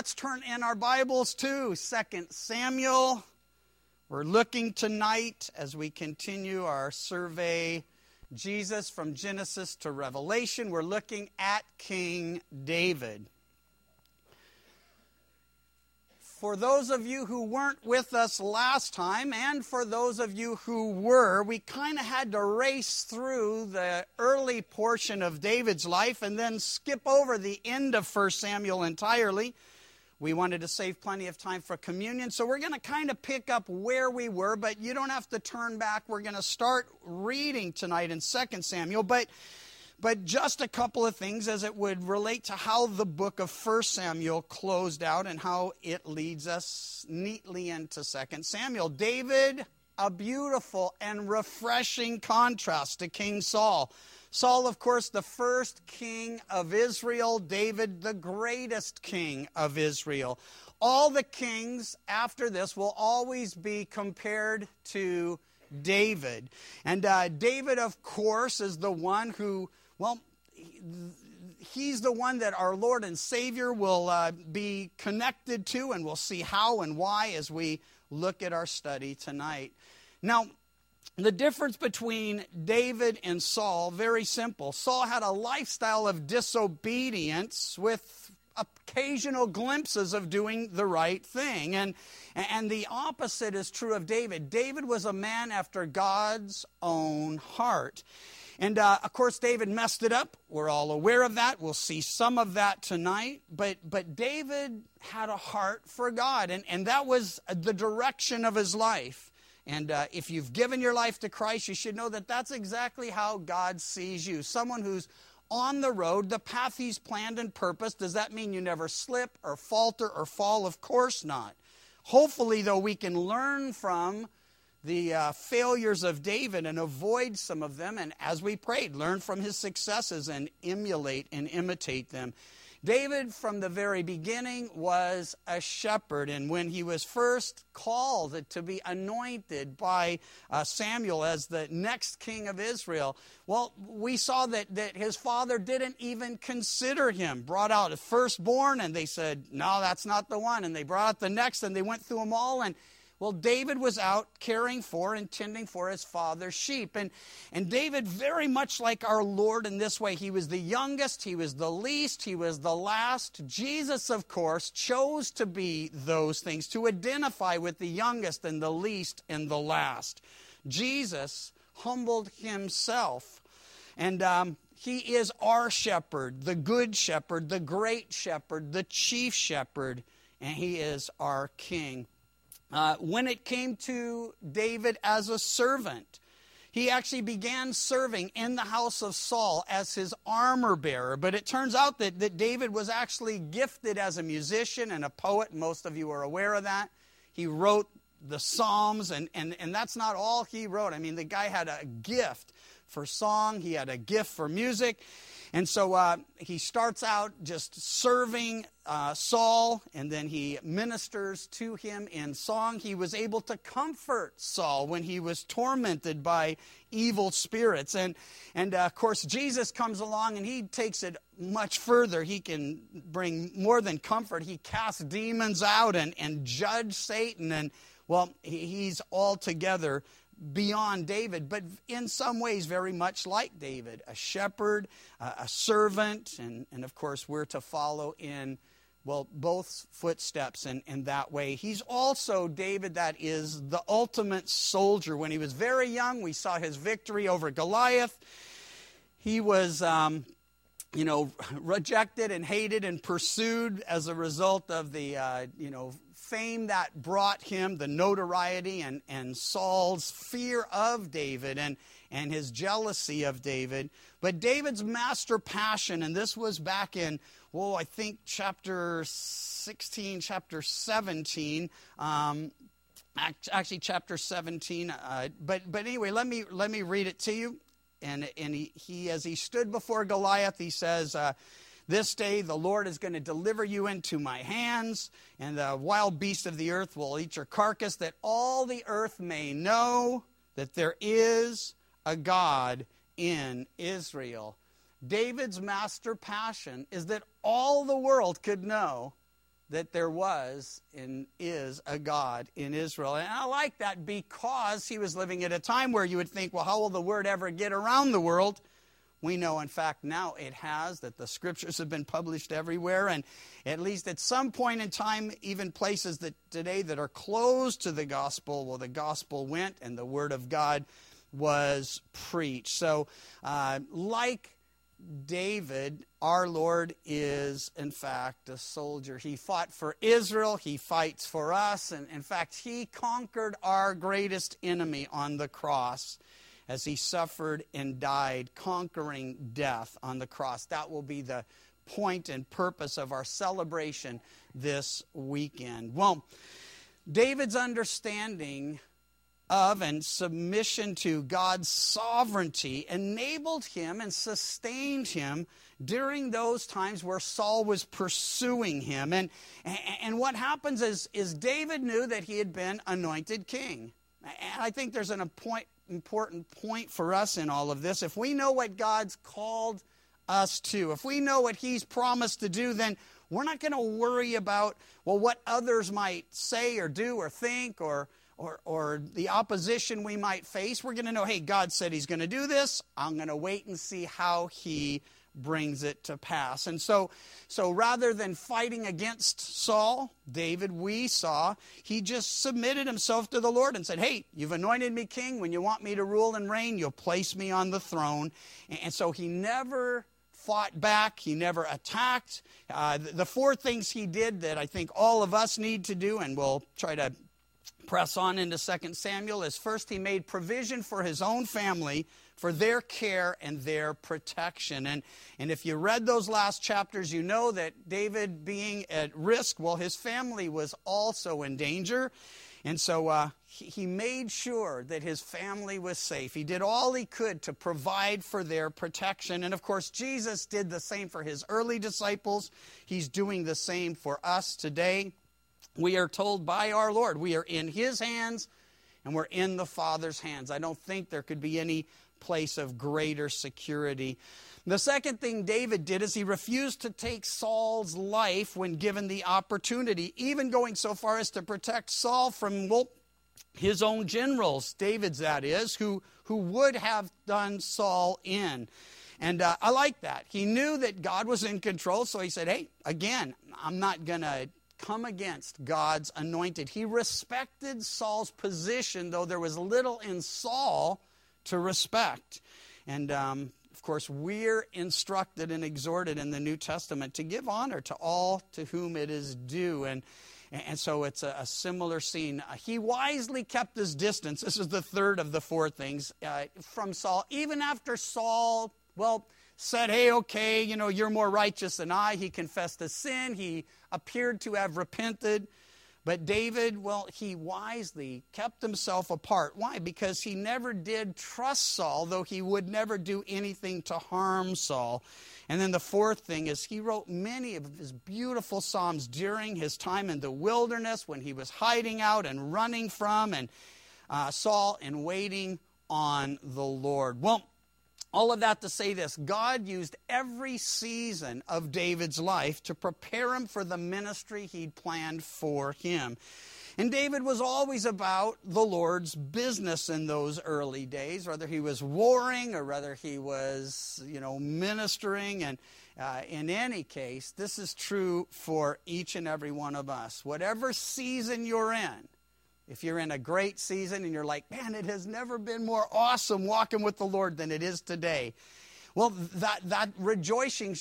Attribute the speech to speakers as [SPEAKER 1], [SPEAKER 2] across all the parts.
[SPEAKER 1] let's turn in our Bibles to 2 Samuel. We're looking tonight as we continue our survey, Jesus from Genesis to Revelation. We're looking at King David. For those of you who weren't with us last time, and for those of you who were, we kind of had to race through the early portion of David's life and then skip over the end of 1 Samuel entirely. We wanted to save plenty of time for communion, so we're going to kind of pick up where we were, but you don't have to turn back. We're going to start reading tonight in 2 Samuel, but just a couple of things as it would relate to how the book of 1 Samuel closed out and how it leads us neatly into 2 Samuel. David, a beautiful and refreshing contrast to King Saul. Saul, of course, the first king of Israel. David, the greatest king of Israel. All the kings after this will always be compared to David. And David, of course, is the one who, well, he's the one that our Lord and Savior will be connected to, and we'll see how and why as we look at our study tonight. Now, the difference between David and Saul, very simple. Saul had a lifestyle of disobedience with occasional glimpses of doing the right thing. And the opposite is true of David. David was a man after God's own heart. And, of course, David messed it up. We're all aware of that. We'll see some of that tonight. But David had a heart for God, and that was the direction of his life. And if you've given your life to Christ, you should know that that's exactly how God sees you. Someone who's on the road, the path he's planned and purposed. Does that mean you never slip or falter or fall? Of course not. Hopefully, though, we can learn from the failures of David and avoid some of them. And as we prayed, learn from his successes and emulate and imitate them. David, from the very beginning, was a shepherd. And when he was first called to be anointed by Samuel as the next king of Israel, well, we saw that his father didn't even consider him. Brought out a firstborn, and they said, no, that's not the one. And they brought out the next, and they went through them all. And well, David was out caring for and tending for his father's sheep. And David, very much like our Lord in this way, he was the youngest, he was the least, he was the last. Jesus, of course, chose to be those things, to identify with the youngest and the least and the last. Jesus humbled himself. And he is our shepherd, the good shepherd, the great shepherd, the chief shepherd, and he is our king. When it came to David as a servant, he actually began serving in the house of Saul as his armor bearer. But it turns out that David was actually gifted as a musician and a poet. Most of you are aware of that. He wrote the Psalms, and that's not all he wrote. I mean, the guy had a gift for song. He had a gift for music. And so he starts out just serving Saul, and then he ministers to him in song. He was able to comfort Saul when he was tormented by evil spirits. And of course, Jesus comes along, and he takes it much further. He can bring more than comfort. He casts demons out and judge Satan. And, well, he's altogether beyond David, but in some ways very much like David, a shepherd, a servant, and of course we're to follow in, well, both footsteps in that way. He's also, David, that is the ultimate soldier. When he was very young, we saw his victory over Goliath. He was, rejected and hated and pursued as a result of the, fame that brought him, the notoriety and Saul's fear of David and his jealousy of David. But David's master passion, and this was back in, I think chapter 16, chapter 17, actually chapter 17. But anyway, let me read it to you. And he as he stood before Goliath, he says, this day the Lord is going to deliver you into my hands, and the wild beasts of the earth will eat your carcass, that all the earth may know that there is a God in Israel. David's master passion is that all the world could know that there was and is a God in Israel. And I like that because he was living at a time where you would think, well, how will the word ever get around the world? We know, in fact, now it has, that the scriptures have been published everywhere, and at least at some point in time, even places that today that are closed to the gospel, well, the gospel went and the word of God was preached. So, like David, our Lord is, in fact, a soldier. He fought for Israel. He fights for us. And, in fact, he conquered our greatest enemy on the cross as he suffered and died, conquering death on the cross. That will be the point and purpose of our celebration this weekend. Well, David's understanding of and submission to God's sovereignty enabled him and sustained him during those times where Saul was pursuing him. And what happens is David knew that he had been anointed king. And I think there's an important point for us in all of this. If we know what God's called us to, if we know what he's promised to do, then we're not going to worry about, well, what others might say or do or think or the opposition we might face. We're going to know, hey, God said he's going to do this. I'm going to wait and see how he brings it to pass. And so rather than fighting against Saul, David, we saw, he just submitted himself to the Lord and said, hey, you've anointed me king. When you want me to rule and reign, you'll place me on the throne. And so he never fought back. He never attacked. The four things he did that I think all of us need to do, and we'll try to press on into 2 Samuel, is first he made provision for his own family for their care and their protection. And if you read those last chapters, you know that David being at risk, well, his family was also in danger. And so he made sure that his family was safe. He did all he could to provide for their protection. And of course, Jesus did the same for his early disciples. He's doing the same for us today. We are told by our Lord, we are in his hands and we're in the Father's hands. I don't think there could be any place of greater security. The second thing David did is he refused to take Saul's life when given the opportunity, even going so far as to protect Saul from, well, his own generals, David's that is, who would have done Saul in. And I like that. He knew that God was in control, so he said, hey, again, I'm not going to come against God's anointed. He respected Saul's position, though there was little in Saul to respect. And of course, we're instructed and exhorted in the New Testament to give honor to all to whom it is due. And so it's a similar scene. He wisely kept his distance. This is the third of the four things from Saul. Even after Saul, well, said, hey, okay, you're more righteous than I. He confessed his sin. He appeared to have repented. But David, well, he wisely kept himself apart. Why? Because he never did trust Saul, though he would never do anything to harm Saul. And then the fourth thing is he wrote many of his beautiful psalms during his time in the wilderness when he was hiding out and running from Saul and waiting on the Lord. Well, all of that to say this, God used every season of David's life to prepare him for the ministry he'd planned for him. And David was always about the Lord's business in those early days, whether he was warring or whether he was, ministering. And in any case, this is true for each and every one of us. Whatever season you're in, if you're in a great season and you're like, man, it has never been more awesome walking with the Lord than it is today. Well, that rejoicing,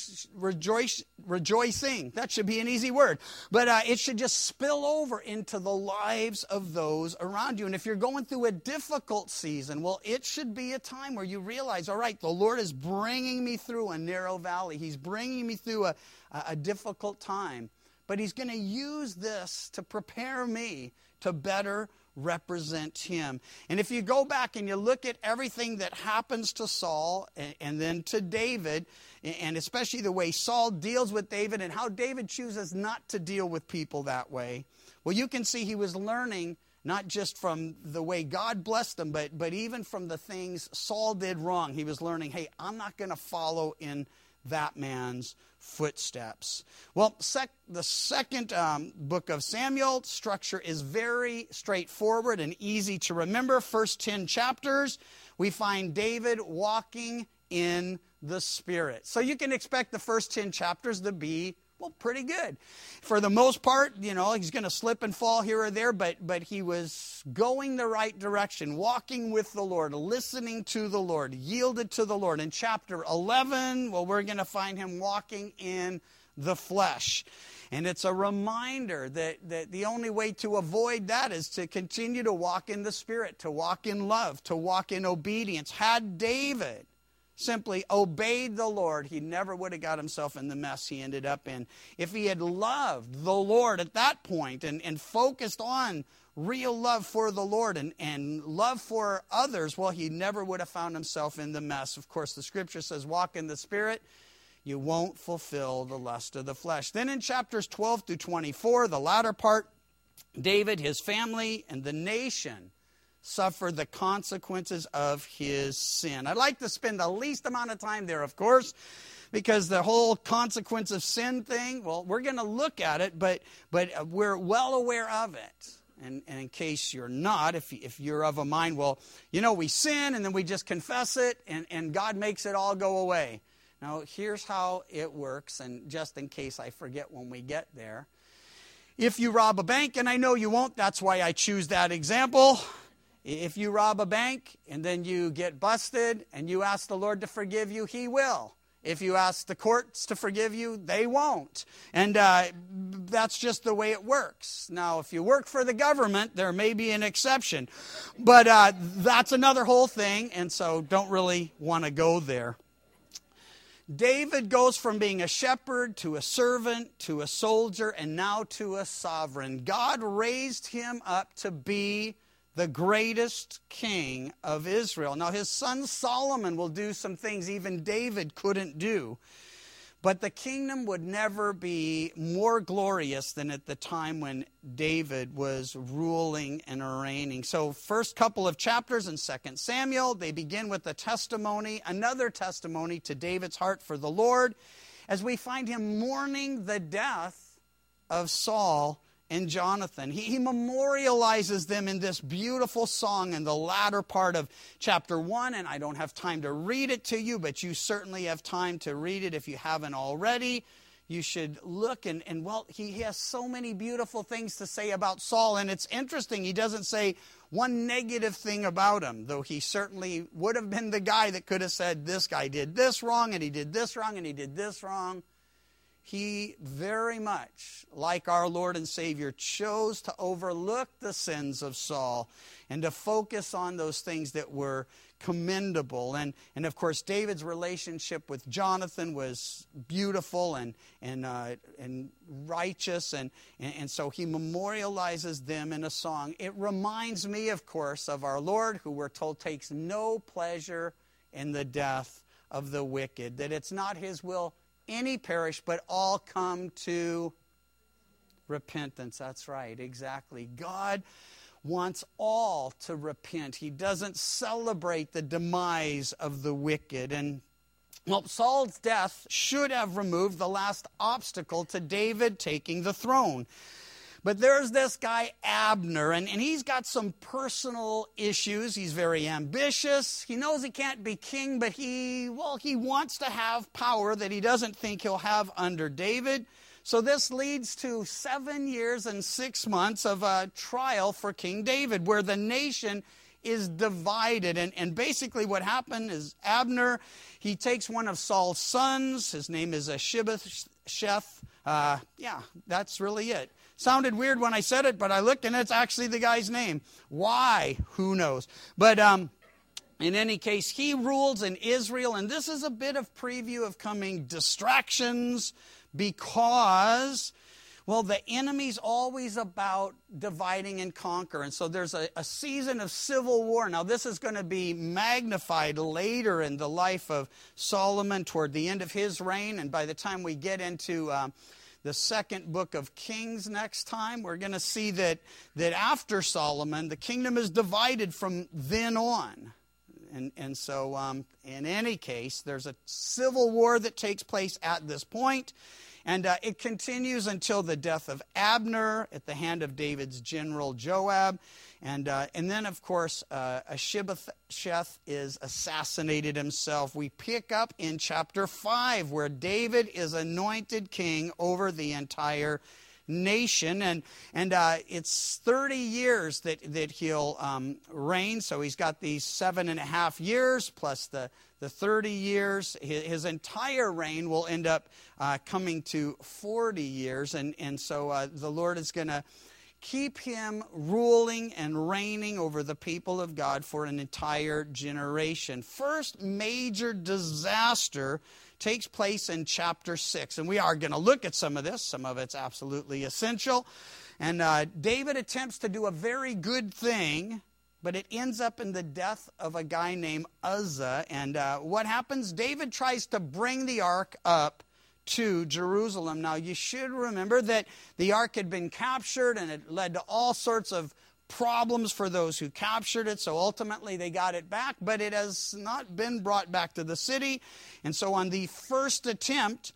[SPEAKER 1] that should be an easy word. But it should just spill over into the lives of those around you. And if you're going through a difficult season, well, it should be a time where you realize, all right, the Lord is bringing me through a narrow valley. He's bringing me through a difficult time. But he's going to use this to prepare me to better represent him. And if you go back and you look at everything that happens to Saul and then to David, and especially the way Saul deals with David and how David chooses not to deal with people that way, well, you can see he was learning not just from the way God blessed him, but even from the things Saul did wrong. He was learning, hey, I'm not going to follow in that man's footsteps. Well, the second book of Samuel, structure is very straightforward and easy to remember. First 10 chapters, we find David walking in the Spirit. So you can expect the first 10 chapters to be, well, pretty good. For the most part, he's going to slip and fall here or there, but he was going the right direction, walking with the Lord, listening to the Lord, yielded to the Lord. In chapter 11, well, we're going to find him walking in the flesh. And it's a reminder that the only way to avoid that is to continue to walk in the Spirit, to walk in love, to walk in obedience. Had David simply obeyed the Lord, he never would have got himself in the mess he ended up in. If he had loved the Lord at that point and focused on real love for the Lord and love for others, well, he never would have found himself in the mess. Of course, the scripture says, walk in the Spirit, you won't fulfill the lust of the flesh. Then in chapters 12 through 24, the latter part, David, his family, and the nation suffer the consequences of his sin. I'd like to spend the least amount of time there, of course, because the whole consequence of sin thing, well, we're going to look at it, but we're well aware of it. And in case you're not, if you're of a mind, well, we sin and then we just confess it and God makes it all go away. Now, here's how it works, and just in case I forget when we get there. If you rob a bank, and I know you won't, that's why I choose that example. If you rob a bank and then you get busted and you ask the Lord to forgive you, He will. If you ask the courts to forgive you, they won't. And that's just the way it works. Now, if you work for the government, there may be an exception. But that's another whole thing, and so don't really want to go there. David goes from being a shepherd to a servant to a soldier and now to a sovereign. God raised him up to be the greatest king of Israel. Now, his son Solomon will do some things even David couldn't do. But the kingdom would never be more glorious than at the time when David was ruling and reigning. So first couple of chapters in 2 Samuel, they begin with a testimony, another testimony to David's heart for the Lord, as we find him mourning the death of Saul and Jonathan. He memorializes them in this beautiful song in the latter part of chapter 1, and I don't have time to read it to you, but you certainly have time to read it if you haven't already. You should look, and well, he has so many beautiful things to say about Saul, and it's interesting, he doesn't say one negative thing about him, though he certainly would have been the guy that could have said, this guy did this wrong, and he did this wrong, and he did this wrong. He very much, like our Lord and Savior, chose to overlook the sins of Saul and to focus on those things that were commendable. And of course, David's relationship with Jonathan was beautiful and righteous, and so he memorializes them in a song. It reminds me, of course, of our Lord, who we're told takes no pleasure in the death of the wicked, that it's not his will any perish, but all come to repentance. That's right, exactly. God wants all to repent. He doesn't celebrate the demise of the wicked. And well, Saul's death should have removed the last obstacle to David taking the throne. But there's this guy, Abner, and he's got some personal issues. He's very ambitious. He knows he can't be king, but he wants to have power that he doesn't think he'll have under David. So this leads to 7 years and 6 months of a trial for King David, where the nation is divided. And basically what happened is Abner, he takes one of Saul's sons. His name is Ishbosheth. That's really it. Sounded weird when I said it, but I looked and it's actually the guy's name. Why? Who knows? But in any case, he rules in Israel, and this is a bit of preview of coming distractions because, well, the enemy's always about dividing and conquer, and so there's a season of civil war. Now, this is going to be magnified later in the life of Solomon toward the end of his reign, and by the time we get into the second book of Kings next time, we're going to see that after Solomon, the kingdom is divided from then on. And so in any case, there's a civil war that takes place at this point. And it continues until the death of Abner at the hand of David's general Joab. And then, of course, Ashibbosheth is assassinated himself. We pick up in chapter 5 where David is anointed king over the entire nation. And it's 30 years that he'll reign. So he's got these 7.5 years plus the 30 years. His entire reign will end up coming to 40 years. And so the Lord is going to keep him ruling and reigning over the people of God for an entire generation. First major disaster takes place in chapter 6. And we are going to look at some of this. Some of it's absolutely essential. And David attempts to do a very good thing, but it ends up in the death of a guy named Uzzah. And what happens? David tries to bring the ark up to Jerusalem. Now, you should remember that the ark had been captured, and it led to all sorts of problems for those who captured it. So ultimately they got it back, but it has not been brought back to the city. And so on the first attempt,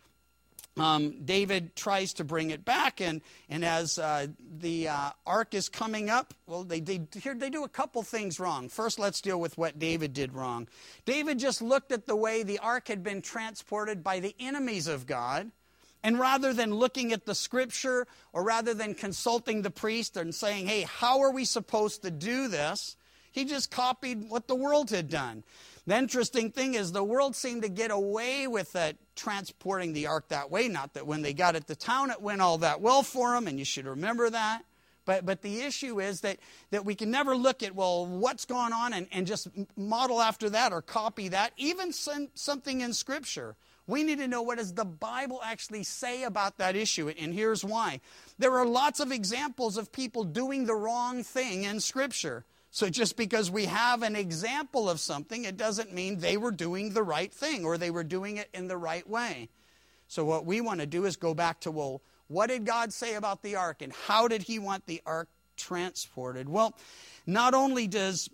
[SPEAKER 1] David tries to bring it back, and as the ark is coming up, well, they do a couple things wrong. First, let's deal with what David did wrong. David just looked at the way the ark had been transported by the enemies of God, and rather than looking at the scripture, or rather than consulting the priest and saying, hey, how are we supposed to do this? He just copied what the world had done. The interesting thing is the world seemed to get away with transporting the ark that way. Not that when they got it to town it went all that well for them, and you should remember that. But the issue is that we can never look at, well, what's going on and just model after that or copy that, even something in Scripture. We need to know, what does the Bible actually say about that issue, and here's why. There are lots of examples of people doing the wrong thing in Scripture. So just because we have an example of something, it doesn't mean they were doing the right thing or they were doing it in the right way. So what we want to do is go back to, well, what did God say about the ark, and how did he want the ark transported? Well, not only does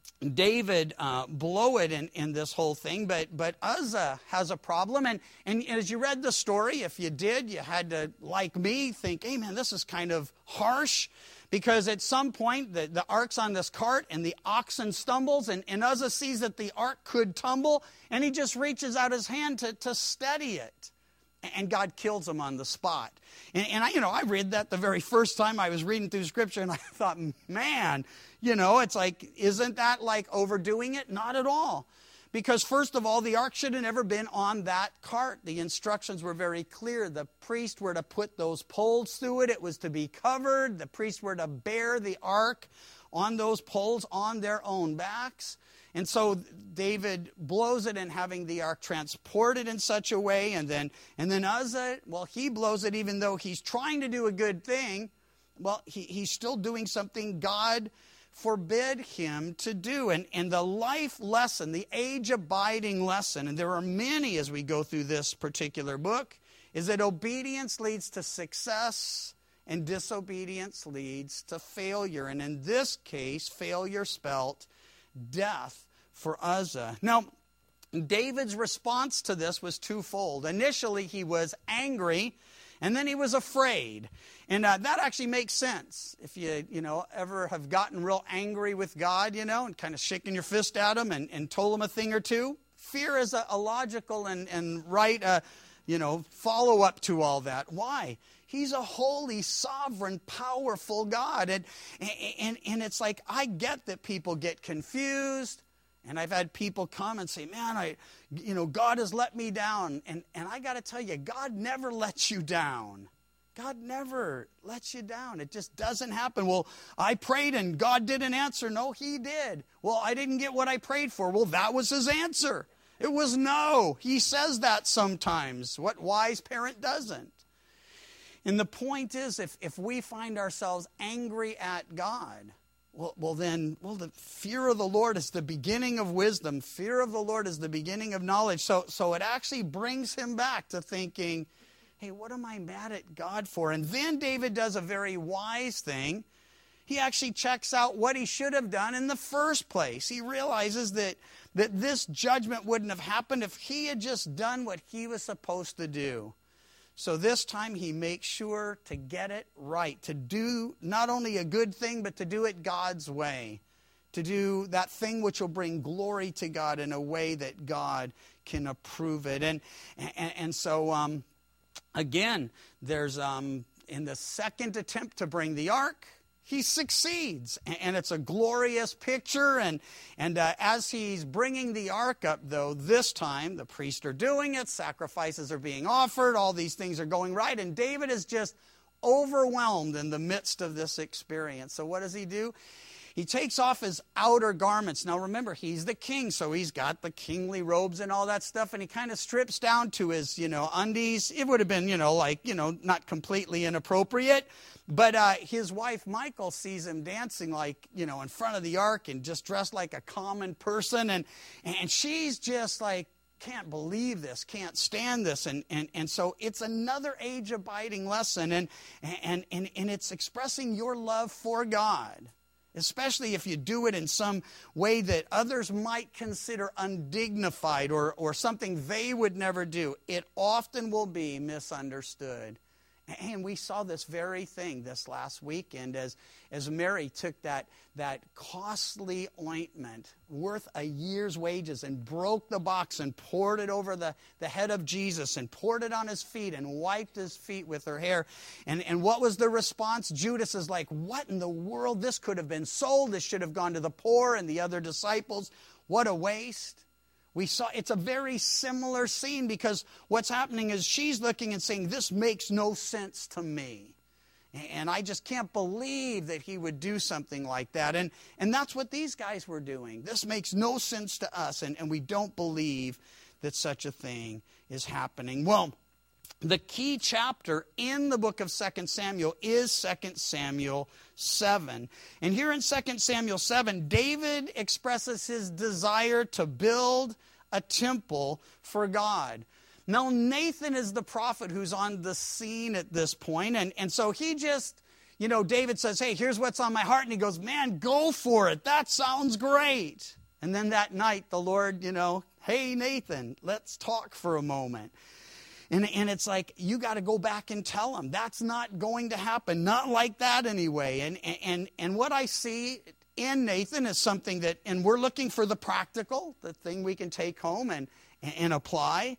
[SPEAKER 1] David blow it in this whole thing, but Uzzah has a problem. And as you read the story, if you did, you had to, like me, think, hey man, this is kind of harsh. Because at some point, the ark's on this cart, and the oxen stumbles, and Uzzah sees that the ark could tumble, and he just reaches out his hand to steady it. And God kills him on the spot. And I read that the very first time I was reading through Scripture, and I thought, man, it's like, isn't that like overdoing it? Not at all. Because first of all, the ark should have never been on that cart. The instructions were very clear. The priest were to put those poles through it. It was to be covered. The priests were to bear the ark on those poles on their own backs. And so David blows it in having the ark transported in such a way. And then Uzzah, well, he blows it even though he's trying to do a good thing. Well, he's still doing something God forbid him to do. And the life lesson, the age-abiding lesson, and there are many as we go through this particular book, is that obedience leads to success and disobedience leads to failure. And in this case, failure spelt death for Uzzah. Now, David's response to this was twofold. Initially, he was angry, and then he was afraid. And that actually makes sense. If you ever have gotten real angry with God, and kind of shaking your fist at him and told him a thing or two, fear is a logical and right, follow-up to all that. Why? He's a holy, sovereign, powerful God. And it's like, I get that people get confused. And I've had people come and say, man, God has let me down. And I got to tell you, God never lets you down. God never lets you down. It just doesn't happen. Well, I prayed and God didn't answer. No, he did. Well, I didn't get what I prayed for. Well, that was his answer. It was no. He says that sometimes. What wise parent doesn't? And the point is, if we find ourselves angry at God, the fear of the Lord is the beginning of wisdom. Fear of the Lord is the beginning of knowledge. So it actually brings him back to thinking, hey, what am I mad at God for? And then David does a very wise thing. He actually checks out what he should have done in the first place. He realizes that this judgment wouldn't have happened if he had just done what he was supposed to do. So this time he makes sure to get it right, to do not only a good thing, but to do it God's way, to do that thing which will bring glory to God in a way that God can approve it. And so again, there's in the second attempt to bring the ark, he succeeds, and it's a glorious picture. And as he's bringing the ark up, though, this time the priests are doing it, sacrifices are being offered, all these things are going right, and David is just overwhelmed in the midst of this experience. So what does he do? He takes off his outer garments. Now remember, he's the king, so he's got the kingly robes and all that stuff, and he kind of strips down to his, undies. It would have been, not completely inappropriate. But his wife, Michal, sees him dancing like, in front of the ark and just dressed like a common person. And she's just like, can't believe this, can't stand this. And so it's another age-abiding lesson. And it's expressing your love for God, especially if you do it in some way that others might consider undignified or something they would never do. It often will be misunderstood. And we saw this very thing this last weekend as Mary took that costly ointment worth a year's wages and broke the box and poured it over the head of Jesus and poured it on his feet and wiped his feet with her hair. And what was the response? Judas is like, what in the world? This could have been sold. This should have gone to the poor and the other disciples. What a waste. We saw it's a very similar scene because what's happening is she's looking and saying, this makes no sense to me. And I just can't believe that he would do something like that. And that's what these guys were doing. This makes no sense to us, and we don't believe that such a thing is happening. Well, the key chapter in the book of 2 Samuel is 2 Samuel 7. And here in 2 Samuel 7, David expresses his desire to build a temple for God. Now, Nathan is the prophet who's on the scene at this point. And so he just, David says, hey, here's what's on my heart. And he goes, man, go for it. That sounds great. And then that night, the Lord, hey, Nathan, let's talk for a moment. And it's like, you got to go back and tell him. That's not going to happen. Not like that anyway. And what I see in Nathan is something that, and we're looking for the practical, the thing we can take home and apply,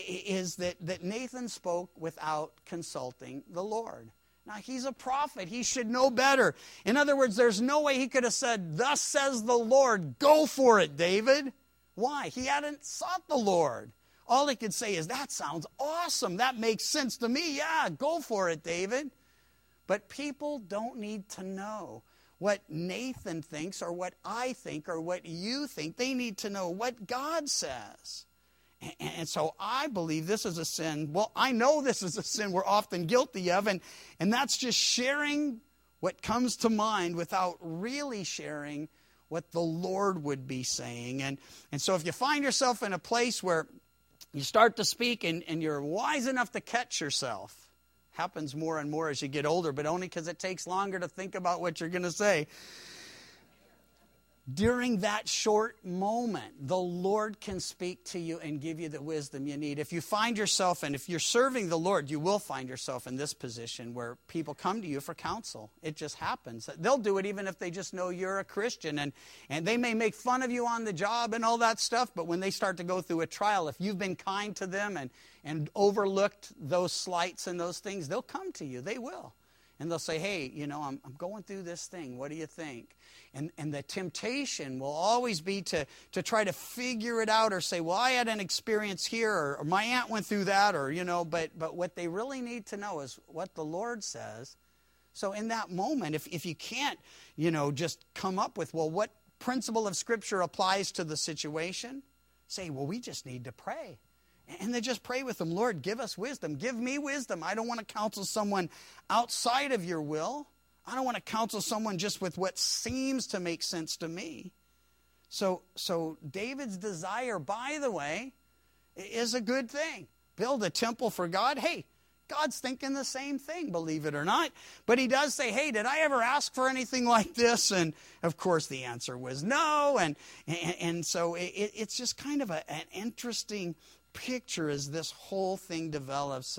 [SPEAKER 1] is that Nathan spoke without consulting the Lord. Now, he's a prophet. He should know better. In other words, there's no way he could have said, thus says the Lord, go for it, David. Why? He hadn't sought the Lord. All he could say is, that sounds awesome. That makes sense to me. Yeah, go for it, David. But people don't need to know what Nathan thinks or what I think or what you think. They need to know what God says. And so I believe this is a sin. Well, I know this is a sin we're often guilty of, and that's just sharing what comes to mind without really sharing what the Lord would be saying. And so if you find yourself in a place where you start to speak and you're wise enough to catch yourself. Happens more and more as you get older, but only because it takes longer to think about what you're going to say. During that short moment, the Lord can speak to you and give you the wisdom you need. If you find yourself, and if you're serving the Lord, you will find yourself in this position where people come to you for counsel. It just happens. They'll do it even if they just know you're a Christian. And they may make fun of you on the job and all that stuff, but when they start to go through a trial, if you've been kind to them and overlooked those slights and those things, they'll come to you. They will. And they'll say, hey, I'm going through this thing. What do you think? And the temptation will always be to try to figure it out or say, well, I had an experience here, or my aunt went through that, but what they really need to know is what the Lord says. So in that moment, if you can't, just come up with, well, what principle of Scripture applies to the situation, say, well, we just need to pray. And then just pray with them, Lord, give us wisdom. Give me wisdom. I don't want to counsel someone outside of your will. I don't want to counsel someone just with what seems to make sense to me. So David's desire, by the way, is a good thing. Build a temple for God. Hey, God's thinking the same thing, believe it or not. But he does say, hey, did I ever ask for anything like this? And of course the answer was no. And so it's just kind of an interesting picture as this whole thing develops.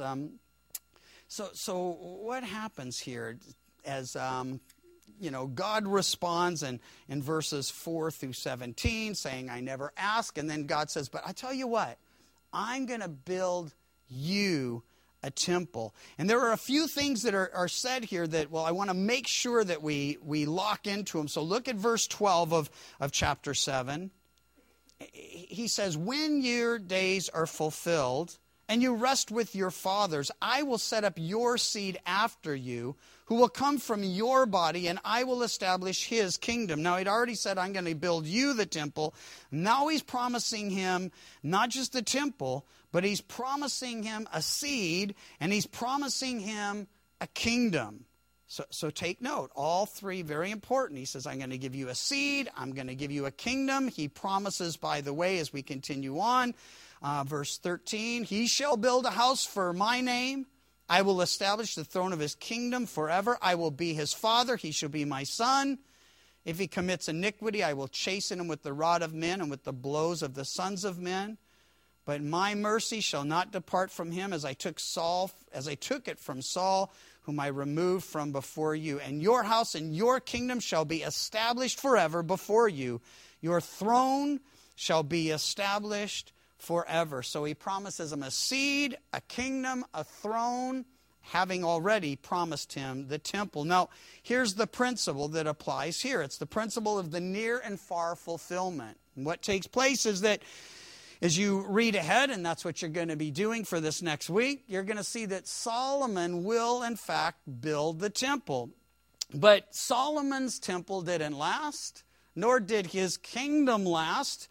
[SPEAKER 1] So what happens here as God responds in verses 4 through 17, saying, I never ask. And then God says, but I tell you what, I'm going to build you a temple. And there are a few things that are said here that, I want to make sure that we lock into them. So look at verse 12 of chapter 7. He says, when your days are fulfilled and you rest with your fathers, I will set up your seed after you, who will come from your body, and I will establish his kingdom. Now, he'd already said, I'm going to build you the temple. Now he's promising him not just the temple, but he's promising him a seed, and he's promising him a kingdom. So take note, all three very important. He says, I'm going to give you a seed, I'm going to give you a kingdom. He promises, by the way, as we continue on, verse 13, he shall build a house for my name. I will establish the throne of his kingdom forever. I will be his father. He shall be my son. If he commits iniquity, I will chasten him with the rod of men and with the blows of the sons of men. But my mercy shall not depart from him, as I took it from Saul, whom I removed from before you. And your house and your kingdom shall be established forever before you. Your throne shall be established forever. So he promises him a seed, a kingdom, a throne, having already promised him the temple. Now, here's the principle that applies here. It's the principle of the near and far fulfillment. And what takes place is that as you read ahead, and that's what you're going to be doing for this next week, you're going to see that Solomon will, in fact, build the temple. But Solomon's temple didn't last, nor did his kingdom last,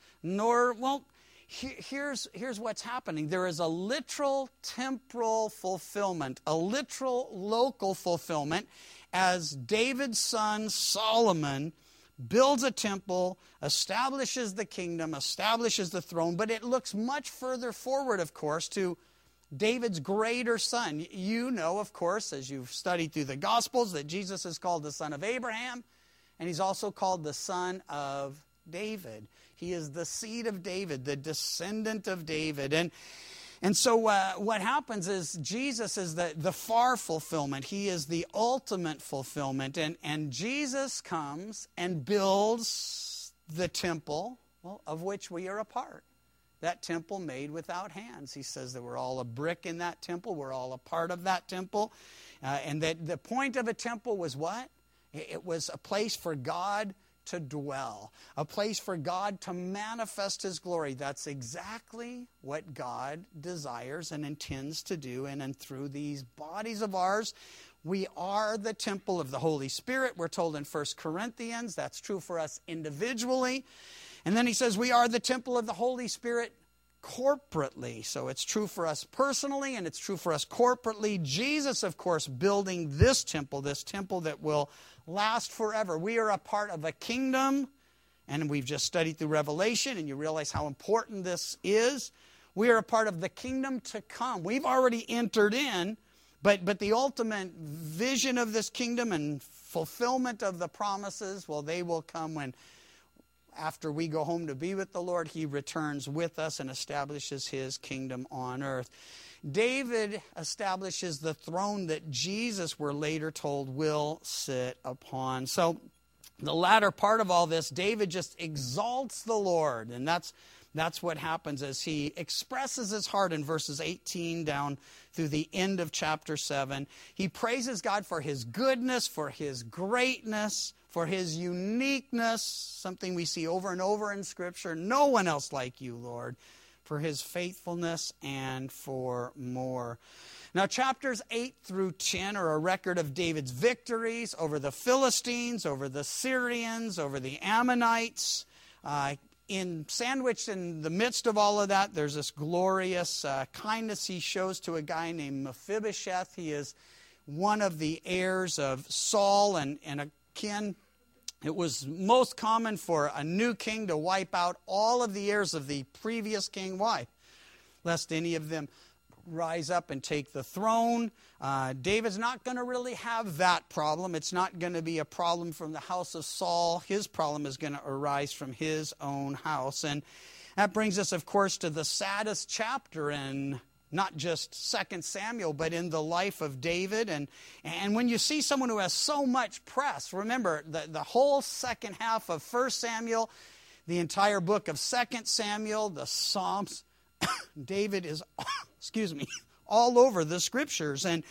[SPEAKER 1] here's what's happening. There is a literal temporal fulfillment, a literal local fulfillment, as David's son Solomon builds a temple, establishes the kingdom, establishes the throne, but it looks much further forward, of course, to David's greater son. You know, of course, as you've studied through the Gospels, that Jesus is called the son of Abraham, and he's also called the son of David. He is the seed of David, the descendant of David. And so what happens is Jesus is the far fulfillment. He is the ultimate fulfillment. And Jesus comes and builds the temple, of which we are a part. That temple made without hands. He says that we're all a brick in that temple. We're all a part of that temple. And that the point of a temple was what? It was a place for God to dwell, a place for God to manifest his glory. That's exactly what God desires and intends to do. And through these bodies of ours, we are the temple of the Holy Spirit. We're told in 1 Corinthians, that's true for us individually. And then he says we are the temple of the Holy Spirit corporately. So it's true for us personally and it's true for us corporately. Jesus, of course, building this temple that will last forever. We are a part of a kingdom, and we've just studied through Revelation, and you realize how important this is. We are a part of the kingdom to come. We've already entered in, but the ultimate vision of this kingdom and fulfillment of the promises, they will come when, after we go home to be with the Lord, he returns with us and establishes his kingdom on earth. David establishes the throne that Jesus, we're later told, will sit upon. So the latter part of all this, David just exalts the Lord. And that's what happens as he expresses his heart in verses 18 down through the end of chapter 7. He praises God for his goodness, for his greatness, for his uniqueness, something we see over and over in Scripture. No one else like you, Lord. For his faithfulness and for more. Now, chapters 8 through 10 are a record of David's victories over the Philistines, over the Syrians, over the Ammonites. Sandwiched in the midst of all of that, there's this glorious kindness he shows to a guy named Mephibosheth. He is one of the heirs of Saul and a kin. It was most common for a new king to wipe out all of the heirs of the previous king. Why? Lest any of them rise up and take the throne. David's not going to really have that problem. It's not going to be a problem from the house of Saul. His problem is going to arise from his own house. And that brings us, of course, to the saddest chapter in not just 2 Samuel, but in the life of David. And when you see someone who has so much press, remember, the whole second half of 1 Samuel, the entire book of 2 Samuel, the Psalms, David is, all over the Scriptures. And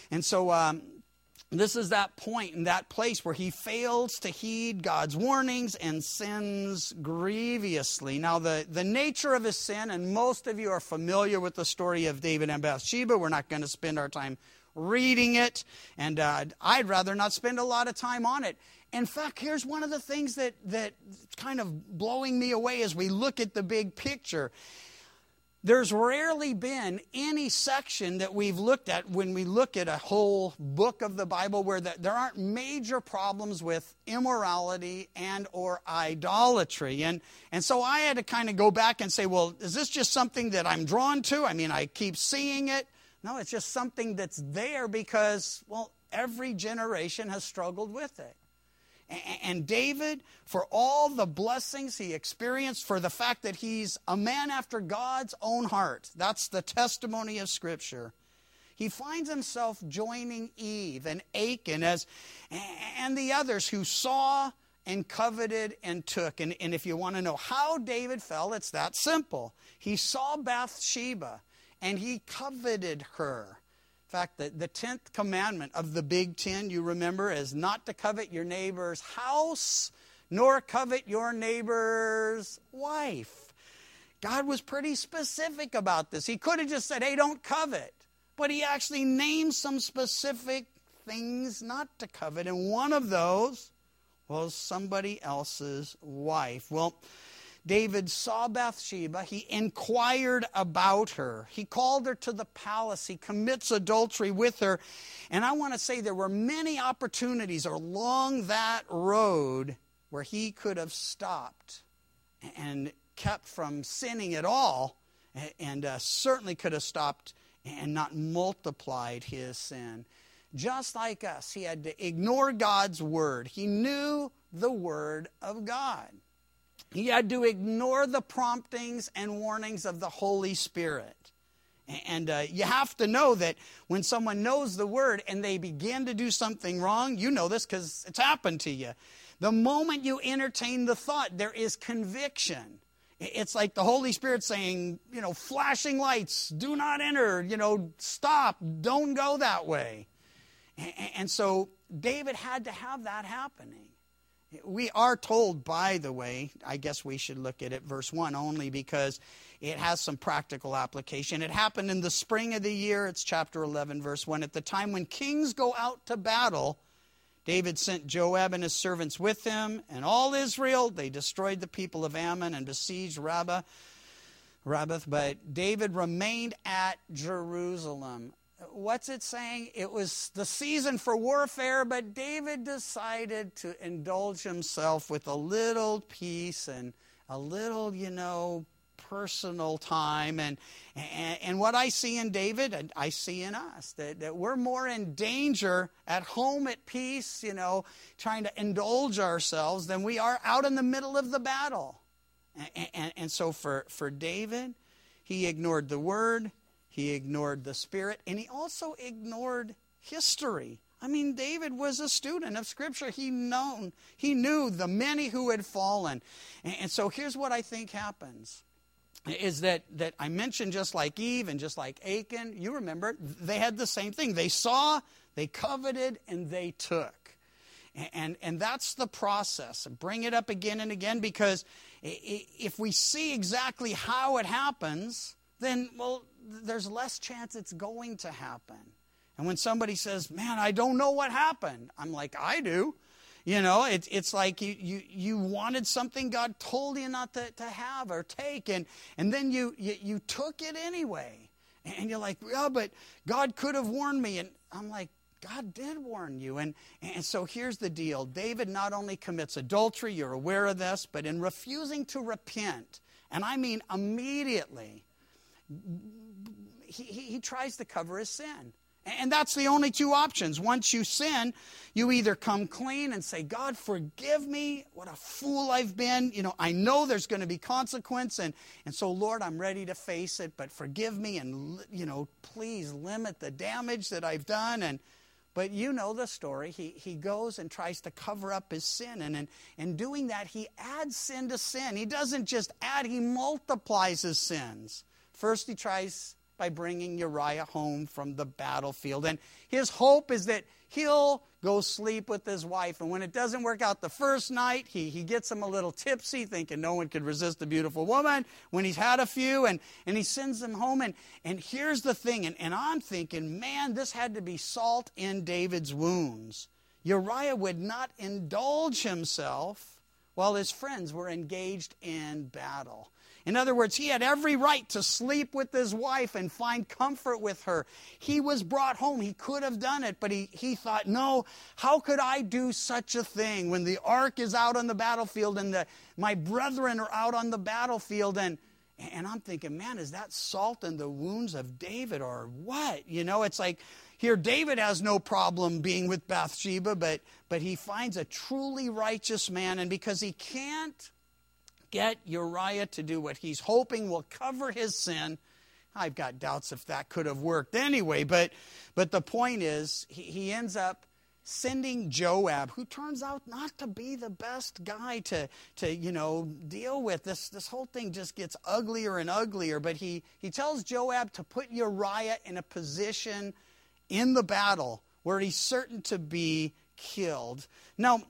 [SPEAKER 1] so this is that point and that place where he fails to heed God's warnings and sins grievously. Now, the nature of his sin, and most of you are familiar with the story of David and Bathsheba. We're not going to spend our time reading it, and I'd rather not spend a lot of time on it. In fact, here's one of the things that kind of blowing me away as we look at the big picture. There's rarely been any section that we've looked at when we look at a whole book of the Bible where there aren't major problems with immorality and or idolatry. And so I had to kind of go back and say, well, is this just something that I'm drawn to? I mean, I keep seeing it. No, it's just something that's there because, well, every generation has struggled with it. And David, for all the blessings he experienced, for the fact that he's a man after God's own heart, that's the testimony of Scripture, he finds himself joining Eve and Achan and the others who saw and coveted and took. And if you want to know how David fell, it's that simple. He saw Bathsheba and he coveted her. In fact, the 10th commandment of the Big Ten, you remember, is not to covet your neighbor's house, nor covet your neighbor's wife. God was pretty specific about this. He could have just said, hey, don't covet. But he actually named some specific things not to covet. And one of those was somebody else's wife. Well, David saw Bathsheba. He inquired about her. He called her to the palace. He commits adultery with her. And I want to say there were many opportunities along that road where he could have stopped and kept from sinning at all, and certainly could have stopped and not multiplied his sin. Just like us, he had to ignore God's word. He knew the word of God. He had to ignore the promptings and warnings of the Holy Spirit. And you have to know that when someone knows the word and they begin to do something wrong, you know this because it's happened to you. The moment you entertain the thought, there is conviction. It's like the Holy Spirit saying, flashing lights, do not enter, stop, don't go that way. And so David had to have that happening. We are told, by the way, I guess we should look at it, verse 1 only because it has some practical application. It happened in the spring of the year. It's chapter 11, verse 1. At the time when kings go out to battle, David sent Joab and his servants with him, and all Israel. They destroyed the people of Ammon and besieged Rabbah. But David remained at Jerusalem. What's it saying? It was the season for warfare, but David decided to indulge himself with a little peace and a little, personal time. And what I see in David, and I see in us, that we're more in danger at home at peace, trying to indulge ourselves than we are out in the middle of the battle. And so for David, he ignored the word. He ignored the Spirit, and he also ignored history. I mean, David was a student of Scripture. He knew the many who had fallen. And so here's what I think happens, is that I mentioned just like Eve and just like Achan, you remember, they had the same thing. They saw, they coveted, and they took. And that's the process. Bring it up again and again, because if we see exactly how it happens, then, there's less chance it's going to happen. And when somebody says, man, I don't know what happened, I'm like, I do. It's like you wanted something God told you not to have or take, and then you took it anyway. And you're like, yeah, but God could have warned me. And I'm like, God did warn you. And so here's the deal. David not only commits adultery, you're aware of this, but in refusing to repent, and I mean immediately, he tries to cover his sin. And that's the only two options. Once you sin, you either come clean and say, God, forgive me. What a fool I've been. I know there's going to be consequence. And so, Lord, I'm ready to face it. But forgive me and, please limit the damage that I've done. But you know the story. He goes and tries to cover up his sin. And in doing that, he adds sin to sin. He doesn't just add, he multiplies his sins. First, he tries by bringing Uriah home from the battlefield. And his hope is that he'll go sleep with his wife. And when it doesn't work out the first night, he gets him a little tipsy, thinking no one could resist a beautiful woman. When he's had a few, and he sends them home. And here's the thing, and I'm thinking, man, this had to be salt in David's wounds. Uriah would not indulge himself while his friends were engaged in battle. In other words, he had every right to sleep with his wife and find comfort with her. He was brought home. He could have done it, but he thought, no, how could I do such a thing when the ark is out on the battlefield and my brethren are out on the battlefield? And I'm thinking, man, is that salt in the wounds of David or what? It's like here David has no problem being with Bathsheba, but he finds a truly righteous man, and because he can't get Uriah to do what he's hoping will cover his sin. I've got doubts if that could have worked anyway, but the point is he ends up sending Joab, who turns out not to be the best guy to deal with. This whole thing just gets uglier and uglier, but he tells Joab to put Uriah in a position in the battle where he's certain to be killed. Now,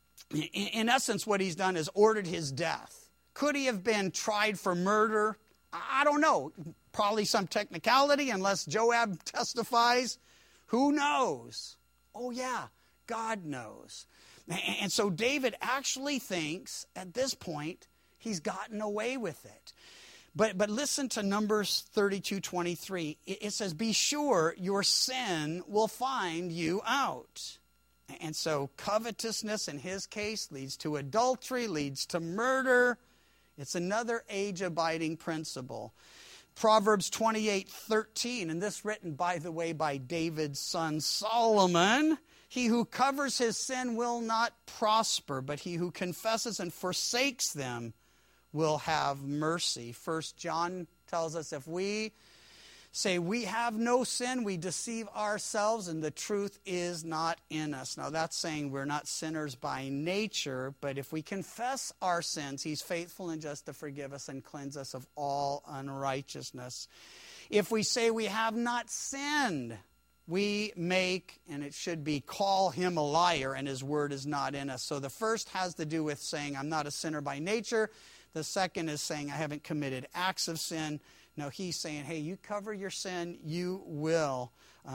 [SPEAKER 1] in essence, what he's done is ordered his death. Could he have been tried for murder? I don't know. Probably some technicality, unless Joab testifies. Who knows? Oh yeah, God knows. And so David actually thinks at this point he's gotten away with it. But listen to Numbers 32:23. It says, be sure your sin will find you out. And so covetousness in his case leads to adultery, leads to murder. It's another age-abiding principle. Proverbs 28:13, and this written, by the way, by David's son Solomon. He who covers his sin will not prosper, but he who confesses and forsakes them will have mercy. 1 John tells us if we say we have no sin, we deceive ourselves, and the truth is not in us. Now that's saying we're not sinners by nature, but if we confess our sins, he's faithful and just to forgive us and cleanse us of all unrighteousness. If we say we have not sinned, we make, and it should be, call him a liar, and his word is not in us. So the first has to do with saying I'm not a sinner by nature. The second is saying I haven't committed acts of sin. No, he's saying, hey, you cover your sin, you will,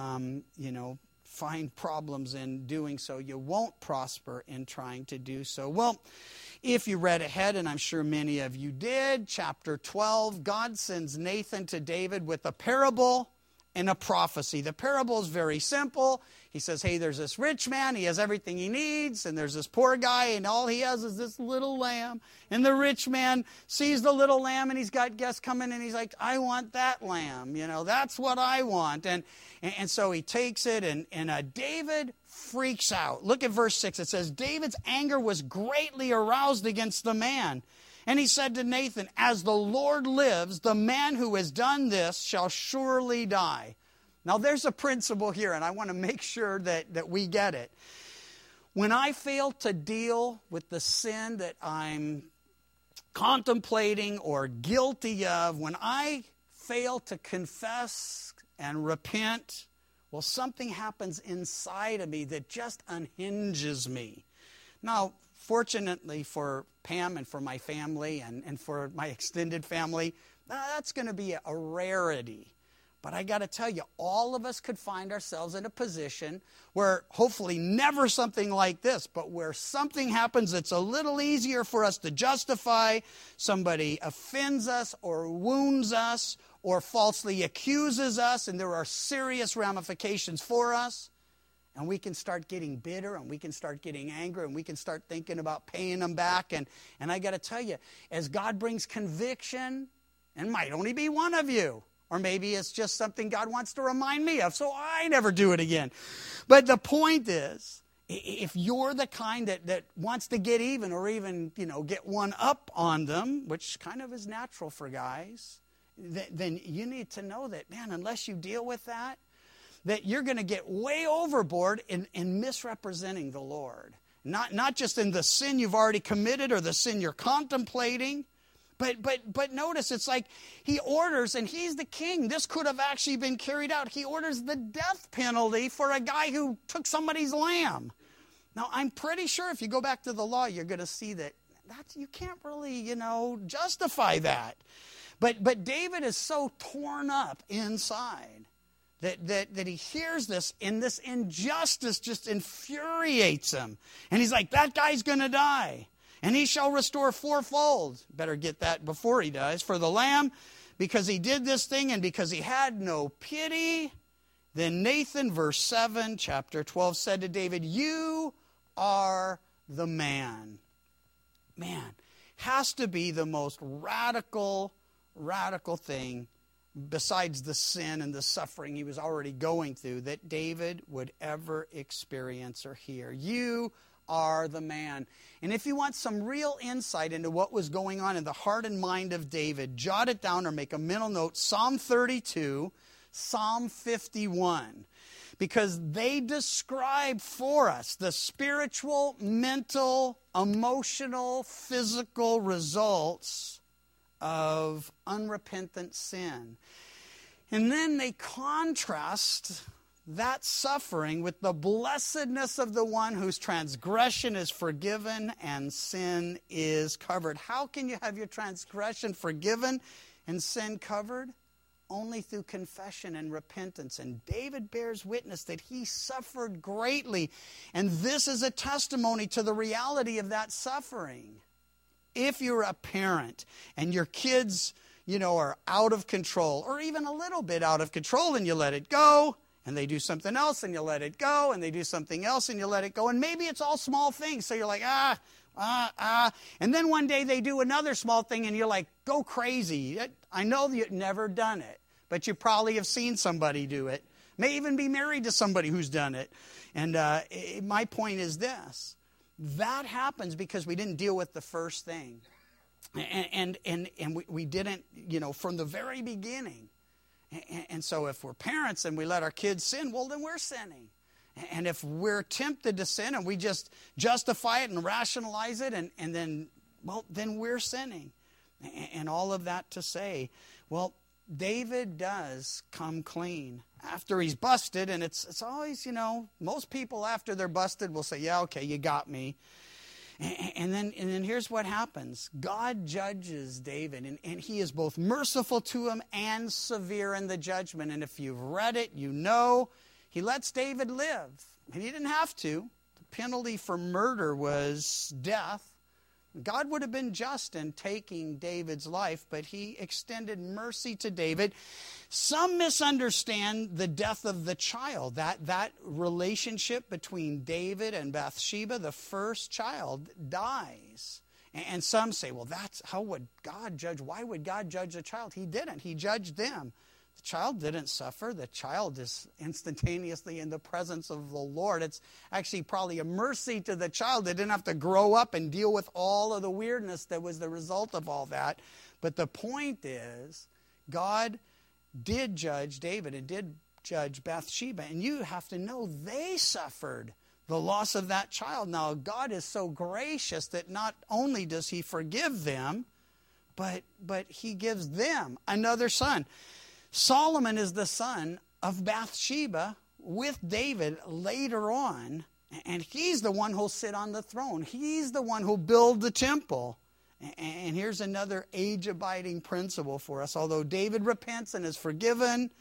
[SPEAKER 1] find problems in doing so. You won't prosper in trying to do so. Well, if you read ahead, and I'm sure many of you did, chapter 12, God sends Nathan to David with a parable and a prophecy. The parable is very simple. He says, hey, there's this rich man. He has everything he needs. And there's this poor guy, and all he has is this little lamb. And the rich man sees the little lamb, and he's got guests coming, and he's like, I want that lamb. That's what I want. And so he takes it, and David freaks out. Look at verse 6. It says, David's anger was greatly aroused against the man. And he said to Nathan, as the Lord lives, the man who has done this shall surely die. Now there's a principle here, and I want to make sure that we get it. When I fail to deal with the sin that I'm contemplating or guilty of, when I fail to confess and repent, well, something happens inside of me that just unhinges me. Now, fortunately for Pam and for my family and for my extended family, that's going to be a rarity. But I got to tell you, all of us could find ourselves in a position where hopefully never something like this, but where something happens that's a little easier for us to justify. Somebody offends us or wounds us or falsely accuses us, and there are serious ramifications for us. And we can start getting bitter, and we can start getting angry, and we can start thinking about paying them back. And I got to tell you, as God brings conviction, and might only be one of you, Or maybe it's just something God wants to remind me of, so I never do it again. But the point is, if you're the kind that wants to get even or even, get one up on them, which kind of is natural for guys, then you need to know that, man, unless you deal with that you're going to get way overboard in misrepresenting the Lord. Not just in the sin you've already committed or the sin you're contemplating, but notice, it's like he orders, and he's the king. This could have actually been carried out. He orders the death penalty for a guy who took somebody's lamb. Now, I'm pretty sure if you go back to the law, you're going to see that you can't really, justify that. But David is so torn up inside that he hears this, and this injustice just infuriates him. And he's like, that guy's going to die. And he shall restore fourfold. Better get that before he dies. For the lamb, because he did this thing and because he had no pity. Then Nathan, verse 7, chapter 12, said to David, you are the man. Man, has to be the most radical thing besides the sin and the suffering he was already going through that David would ever experience or hear. You are the man. And if you want some real insight into what was going on in the heart and mind of David, jot it down or make a mental note. Psalm 32, Psalm 51. Because they describe for us the spiritual, mental, emotional, physical results of unrepentant sin. And then they contrast that suffering with the blessedness of the one whose transgression is forgiven and sin is covered. How can you have your transgression forgiven and sin covered? Only through confession and repentance. And David bears witness that he suffered greatly. And this is a testimony to the reality of that suffering. If you're a parent and your kids, are out of control, or even a little bit out of control, and you let it go, and they do something else and you let it go, and they do something else and you let it go, and maybe it's all small things, so you're like, and then one day they do another small thing and you're like, go crazy. I know you've never done it, but you probably have seen somebody do it. May even be married to somebody who's done it. And my point is this. That happens because we didn't deal with the first thing. And we didn't, from the very beginning. And so if we're parents and we let our kids sin, well, then we're sinning. And if we're tempted to sin and we just justify it and rationalize it, and then we're sinning. And all of that to say, well, David does come clean after he's busted. And it's always, most people after they're busted will say, yeah, okay, you got me. And then here's what happens. God judges David, and he is both merciful to him and severe in the judgment. And if you've read it, he lets David live. And he didn't have to. The penalty for murder was death. God would have been just in taking David's life, but he extended mercy to David. Some misunderstand the death of the child, that relationship between David and Bathsheba. The first child dies. And some say, well, how would God judge? Why would God judge a child? He didn't. He judged them. The child didn't suffer. The child is instantaneously in the presence of the Lord. It's actually probably a mercy to the child. They didn't have to grow up and deal with all of the weirdness that was the result of all that. But the point is, God did judge David and did judge Bathsheba. And you have to know they suffered the loss of that child. Now, God is so gracious that not only does he forgive them, but he gives them another son. Solomon is the son of Bathsheba with David later on, and he's the one who'll sit on the throne. He's the one who'll build the temple. And here's another age-abiding principle for us. Although David repents and is forgiven,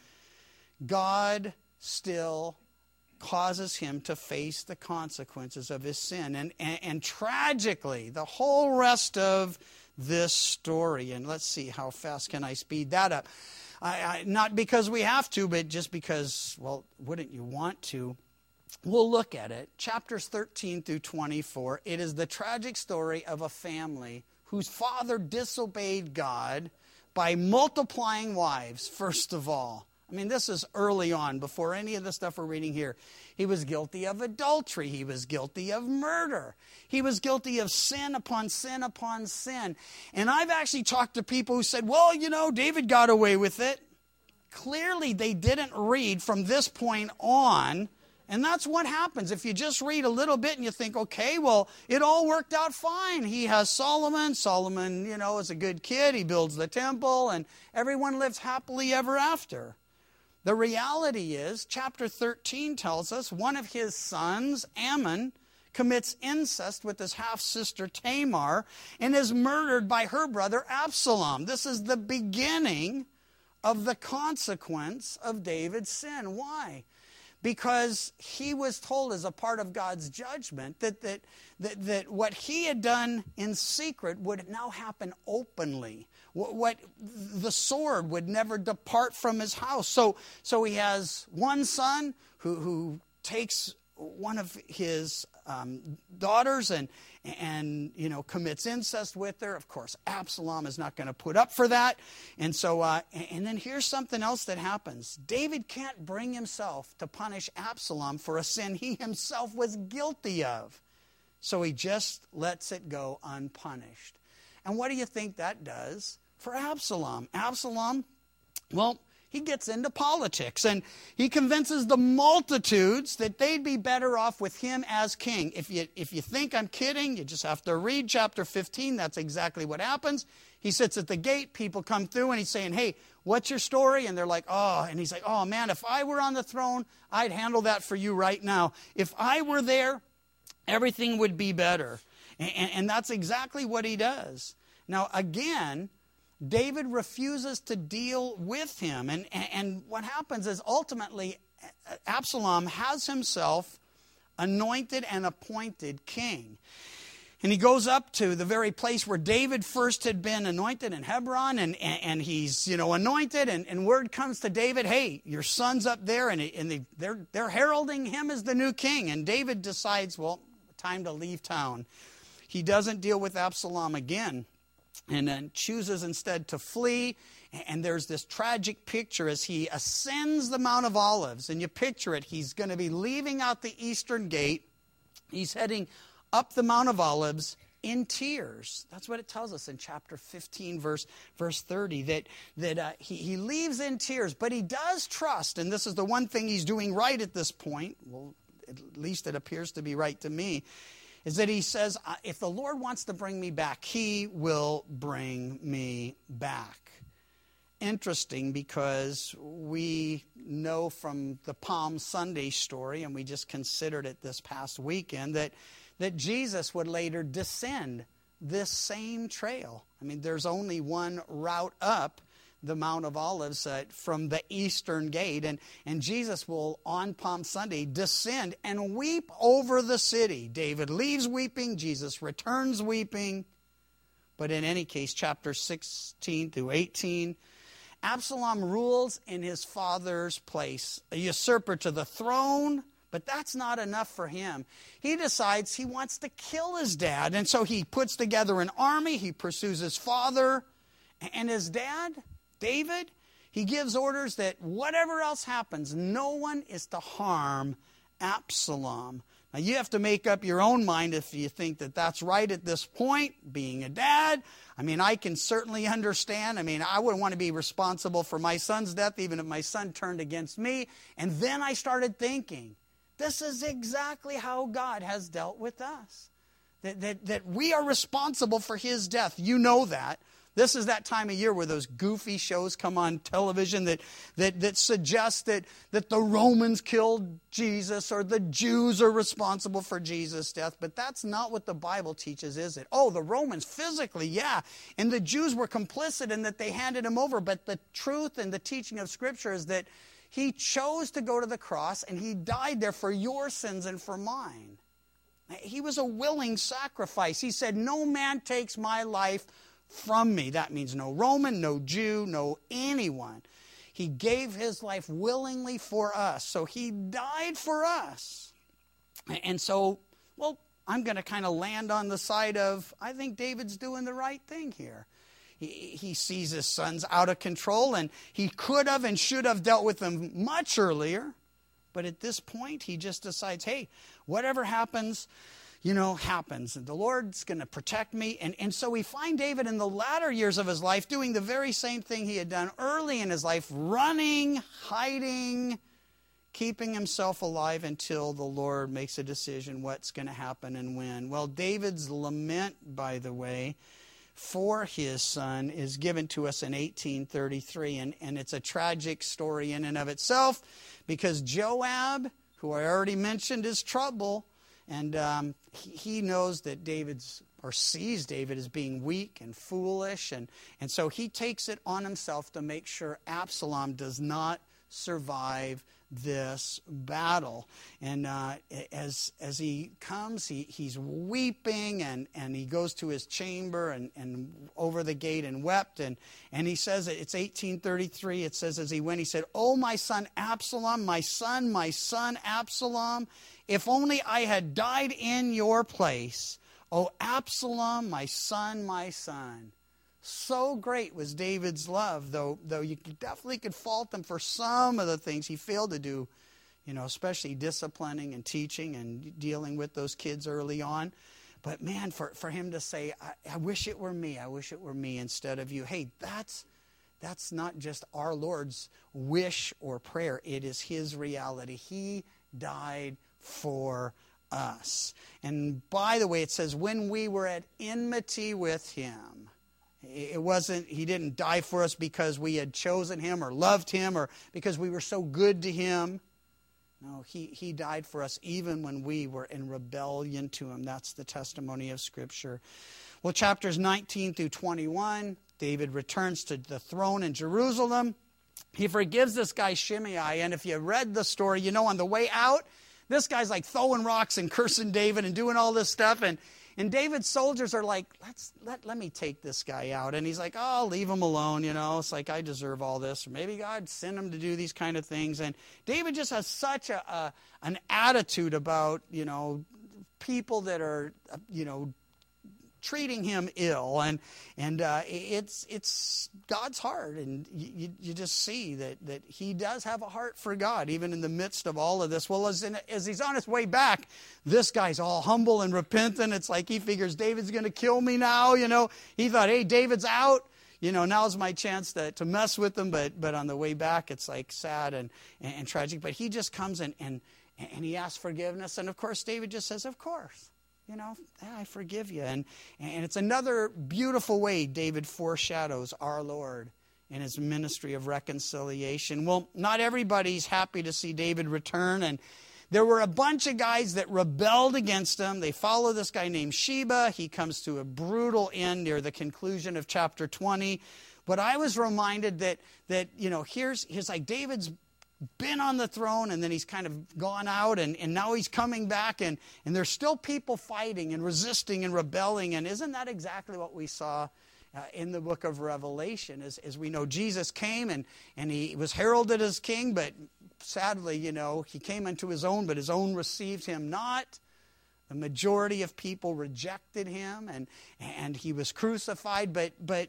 [SPEAKER 1] God still causes him to face the consequences of his sin. And tragically, the whole rest of this story, and let's see, how fast can I speed that up? Not because we have to, but just because, well, wouldn't you want to? We'll look at it. Chapters 13 through 24. It is the tragic story of a family whose father disobeyed God, by multiplying wives, first of all. I mean, this is early on, before any of the stuff we're reading here. He was guilty of adultery. He was guilty of murder. He was guilty of sin upon sin upon sin. And I've actually talked to people who said, well, you know, David got away with it. Clearly, they didn't read from this point on. And that's what happens. If you just read a little bit and you think, okay, well, it all worked out fine. He has Solomon. Solomon, you know, is a good kid. He builds the temple, and everyone lives happily ever after. The reality is, chapter 13 tells us one of his sons, Ammon, commits incest with his half-sister Tamar and is murdered by her brother Absalom. This is the beginning of the consequence of David's sin. Why? Because he was told as a part of God's judgment that what he had done in secret would now happen openly. What the sword would never depart from his house. So he has one son who takes one of his daughters and you know, commits incest with her. Of course, Absalom is not going to put up for that. And so, and then here's something else that happens. David can't bring himself to punish Absalom for a sin he himself was guilty of. So he just lets it go unpunished. And what do you think that does for Absalom? Absalom, well, he gets into politics, and he convinces the multitudes that they'd be better off with him as king. If you think I'm kidding, you just have to read chapter 15. That's exactly what happens. He sits at the gate. People come through, and he's saying, hey, what's your story? And they're like, oh. And he's like, oh, man, if I were on the throne, I'd handle that for you right now. If I were there, everything would be better. And that's exactly what he does. Now, again, David refuses to deal with him. And what happens is ultimately Absalom has himself anointed and appointed king. And he goes up to the very place where David first had been anointed in Hebron, and he's, you know, anointed, and word comes to David, hey, your son's up there, and they're heralding him as the new king. And David decides, well, time to leave town. He doesn't deal with Absalom again, and then chooses instead to flee. And there's this tragic picture as he ascends the Mount of Olives. And you picture it, he's going to be leaving out the eastern gate. He's heading up the Mount of Olives in tears. That's what it tells us in chapter 15, verse 30, that he leaves in tears. But he does trust, and this is the one thing he's doing right at this point. Well, at least it appears to be right to me, is that he says, if the Lord wants to bring me back, he will bring me back. Interesting, because we know from the Palm Sunday story, and we just considered it this past weekend, that Jesus would later descend this same trail. I mean, there's only one route up the Mount of Olives from the eastern gate, and Jesus will, on Palm Sunday, descend and weep over the city. David leaves weeping, Jesus returns weeping. But in any case, chapter 16 through 18, Absalom rules in his father's place, a usurper to the throne. But that's not enough for him. He decides he wants to kill his dad. And so he puts together an army. He pursues his father. And his dad, David, he gives orders that whatever else happens, no one is to harm Absalom. Now, you have to make up your own mind if you think that that's right at this point, being a dad. I mean, I can certainly understand. I mean, I wouldn't want to be responsible for my son's death, even if my son turned against me. And then I started thinking, this is exactly how God has dealt with us. That we are responsible for his death. You know that. This is that time of year where those goofy shows come on television that suggest that the Romans killed Jesus or the Jews are responsible for Jesus' death. But that's not what the Bible teaches, is it? Oh, the Romans physically, yeah. And the Jews were complicit in that they handed him over. But the truth and the teaching of Scripture is that he chose to go to the cross, and he died there for your sins and for mine. He was a willing sacrifice. He said, no man takes my life from me. That means no Roman, no Jew, no anyone. He gave his life willingly for us. So he died for us. And so, well, I'm going to kind of land on the side of, I think David's doing the right thing here. he sees his son's out of control, and he could have and should have dealt with them much earlier. But at this point, he just decides, hey, whatever happens, happens. And the Lord's going to protect me. And so we find David in the latter years of his life doing the very same thing he had done early in his life, running, hiding, keeping himself alive until the Lord makes a decision what's going to happen and when. Well, David's lament, by the way, for his son is given to us in 1833. And it's a tragic story in and of itself because Joab, who I already mentioned, is trouble. And he knows that sees David as being weak and foolish. And so he takes it on himself to make sure Absalom does not survive this battle. And as he comes, he's weeping, and he goes to his chamber and over the gate and wept. And he says, it's 1833, it says as he went, he said, "Oh, my son Absalom, my son Absalom, if only I had died in your place. Oh, Absalom, my son, my son." So great was David's love, though you definitely could fault him for some of the things he failed to do, especially disciplining and teaching and dealing with those kids early on. But man, for him to say, I wish it were me, instead of you. Hey, that's not just our Lord's wish or prayer. It is his reality. He died for us. And by the way, it says, when we were at enmity with him. He didn't die for us because we had chosen him or loved him or because we were so good to him. No, he died for us even when we were in rebellion to him. That's the testimony of Scripture. Well, chapters 19 through 21, David returns to the throne in Jerusalem. He forgives this guy Shimei, and if you read the story, on the way out, this guy's like throwing rocks and cursing David and doing all this stuff, and David's soldiers are like, let me take this guy out. And he's like, oh, leave him alone, It's like, I deserve all this. Or maybe God sent him to do these kind of things. And David just has such an attitude about, people that are, treating him ill. And it's God's heart. And you just see that he does have a heart for God, even in the midst of all of this. Well, as he's on his way back, this guy's all humble and repentant. It's like he figures David's going to kill me now. He thought, hey, David's out. Now's my chance to mess with him. But on the way back, it's like sad and tragic. But he just comes and he asks forgiveness. And of course, David just says, of course. I forgive you. And it's another beautiful way David foreshadows our Lord in his ministry of reconciliation. Well, not everybody's happy to see David return. And there were a bunch of guys that rebelled against him. They follow this guy named Sheba. He comes to a brutal end near the conclusion of chapter 20. But I was reminded that here's like David's been on the throne, and then he's kind of gone out, and now he's coming back, and there's still people fighting and resisting and rebelling. And isn't that exactly what we saw in the book of Revelation? As we know, Jesus came, and he was heralded as king, but sadly, he came unto his own, but his own received him not. The majority of people rejected him, and he was crucified. But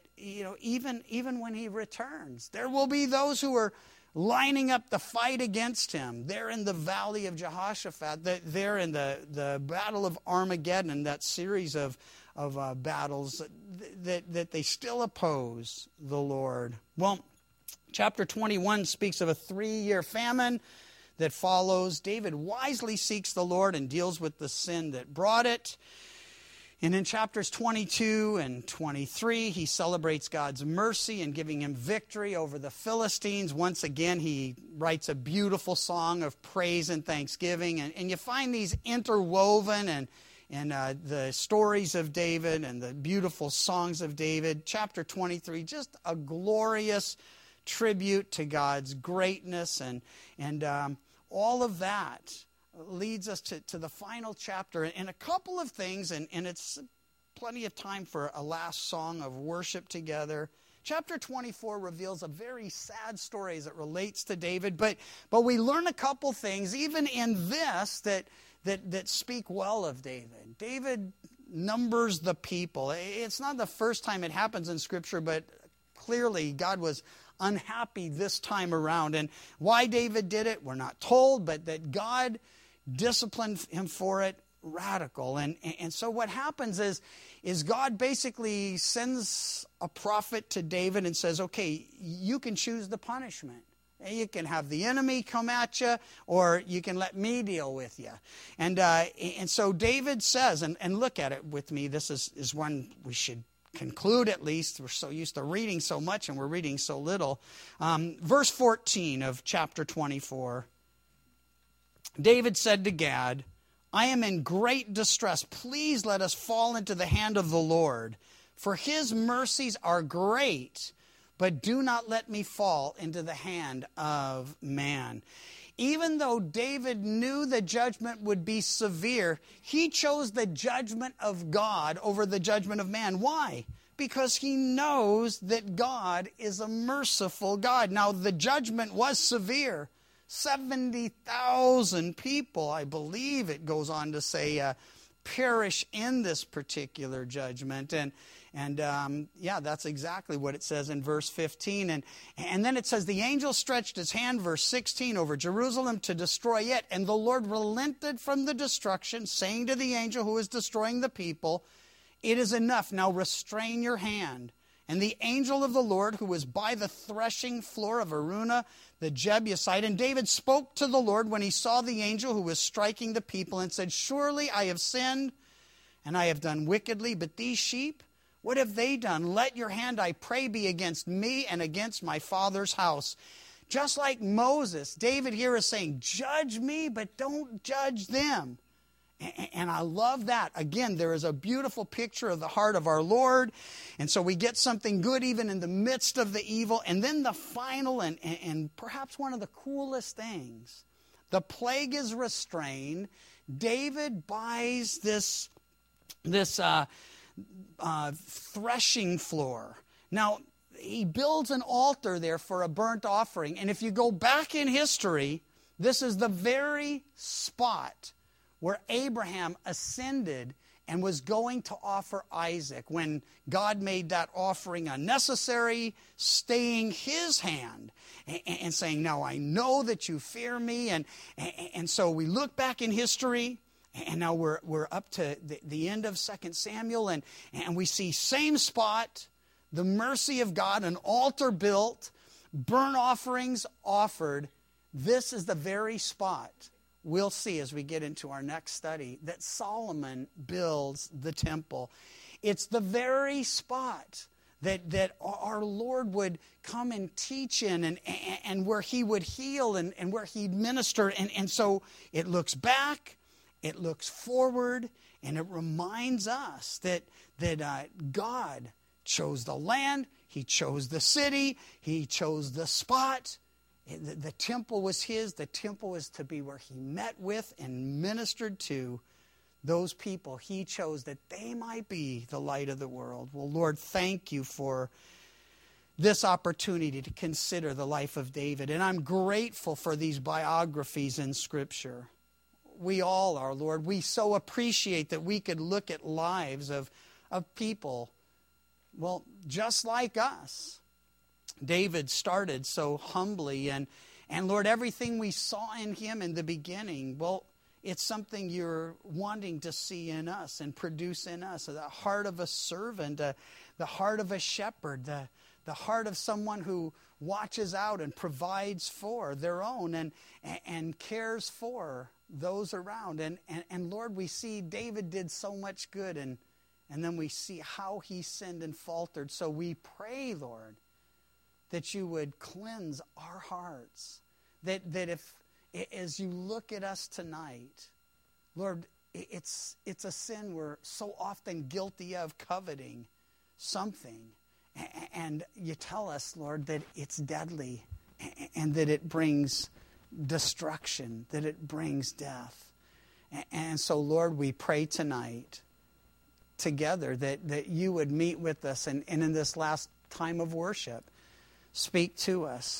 [SPEAKER 1] even when he returns, there will be those who are lining up the fight against him. They're in the valley of Jehoshaphat. They're in the battle of Armageddon, that series of battles that they still oppose the Lord. Well, chapter 21 speaks of a 3-year famine that follows. David wisely seeks the Lord and deals with the sin that brought it. And in chapters 22 and 23, he celebrates God's mercy and giving him victory over the Philistines. Once again, he writes a beautiful song of praise and thanksgiving. And you find these interwoven and the stories of David and the beautiful songs of David. Chapter 23, just a glorious tribute to God's greatness. And all of that leads us to the final chapter, and a couple of things, and it's plenty of time for a last song of worship together. Chapter 24 reveals a very sad story as it relates to David, but we learn a couple things, even in this, that speak well of David. David numbers the people. It's not the first time it happens in Scripture, but clearly God was unhappy this time around. And why David did it, we're not told, but that God disciplined him for it, radical. And so what happens is God basically sends a prophet to David and says, okay, you can choose the punishment. You can have the enemy come at you, or you can let me deal with you. And so David says, and look at it with me, this is one we should conclude at least. We're so used to reading so much and we're reading so little. Verse 14 of chapter 24. David said to Gad, I am in great distress. Please let us fall into the hand of the Lord, for his mercies are great, but do not let me fall into the hand of man. Even though David knew the judgment would be severe, he chose the judgment of God over the judgment of man. Why? Because he knows that God is a merciful God. Now, the judgment was severe. 70,000 people, I believe it goes on to say, perish in this particular judgment. And that's exactly what it says in verse 15. And then it says, the angel stretched his hand, verse 16, over Jerusalem to destroy it. And the Lord relented from the destruction, saying to the angel who is destroying the people, it is enough, now restrain your hand. And the angel of the Lord, who was by the threshing floor of Araunah, the Jebusite, and David spoke to the Lord when he saw the angel who was striking the people and said, surely I have sinned and I have done wickedly, but these sheep, what have they done? Let your hand, I pray, be against me and against my father's house. Just like Moses, David here is saying, judge me, but don't judge them. And I love that. Again, there is a beautiful picture of the heart of our Lord. And so we get something good even in the midst of the evil. And then the final and perhaps one of the coolest things, the plague is restrained. David buys this threshing floor. Now, he builds an altar there for a burnt offering. And if you go back in history, this is the very spot where Abraham ascended and was going to offer Isaac when God made that offering unnecessary, staying his hand and saying, now I know that you fear me. And so we look back in history, and now we're up to the end of 2 Samuel, and we see same spot, the mercy of God, an altar built, burnt offerings offered. This is the very spot we'll see as we get into our next study that Solomon builds the temple. It's the very spot that our Lord would come and teach in and where he would heal and where he'd minister. And so it looks back, it looks forward, and it reminds us that God chose the land, he chose the city, he chose the spot. The temple was his. The temple was to be where he met with and ministered to those people he chose that they might be the light of the world. Well, Lord, thank you for this opportunity to consider the life of David. And I'm grateful for these biographies in Scripture. We all are, Lord. We so appreciate that we could look at lives of people, well, just like us. David started so humbly, and Lord, everything we saw in him in the beginning, well, it's something you're wanting to see in us and produce in us. The heart of a servant, the heart of a shepherd, the heart of someone who watches out and provides for their own and cares for those around. And Lord, we see David did so much good, and then we see how he sinned and faltered. So we pray, Lord, that you would cleanse our hearts. That if, as you look at us tonight, Lord, it's a sin we're so often guilty of, coveting something. And you tell us, Lord, that it's deadly and that it brings destruction, that it brings death. And so, Lord, we pray tonight together that you would meet with us and in this last time of worship, speak to us.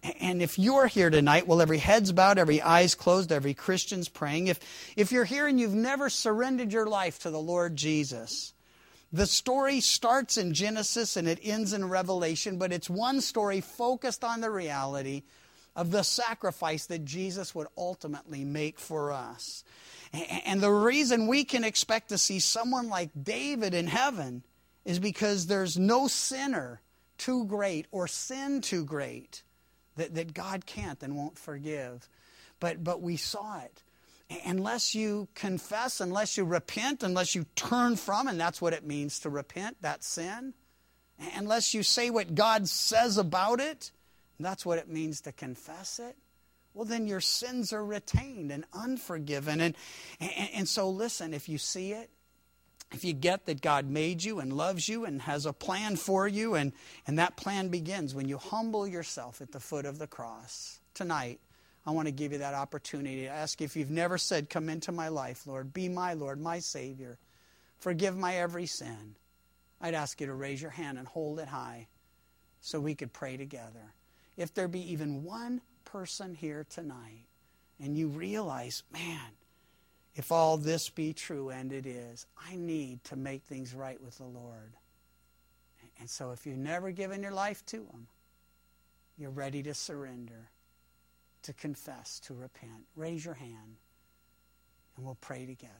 [SPEAKER 1] And if you're here tonight, well, every head's bowed, every eye's closed, every Christian's praying. If you're here and you've never surrendered your life to the Lord Jesus, the story starts in Genesis and it ends in Revelation, but it's one story focused on the reality of the sacrifice that Jesus would ultimately make for us. And the reason we can expect to see someone like David in heaven is because there's no sinner too great or sin too great that God can't and won't forgive. But we saw it. Unless you confess, unless you repent, unless you turn from, and that's what it means to repent, that sin. Unless you say what God says about it, and that's what it means to confess it, well, then your sins are retained and unforgiven. And so listen, if you see it, if you get that God made you and loves you and has a plan for you, and that plan begins when you humble yourself at the foot of the cross. Tonight, I want to give you that opportunity to ask if you've never said, come into my life, Lord. Be my Lord, my Savior. Forgive my every sin. I'd ask you to raise your hand and hold it high so we could pray together. If there be even one person here tonight and you realize, man, if all this be true, and it is, I need to make things right with the Lord. And so if you've never given your life to Him, you're ready to surrender, to confess, to repent. Raise your hand and we'll pray together.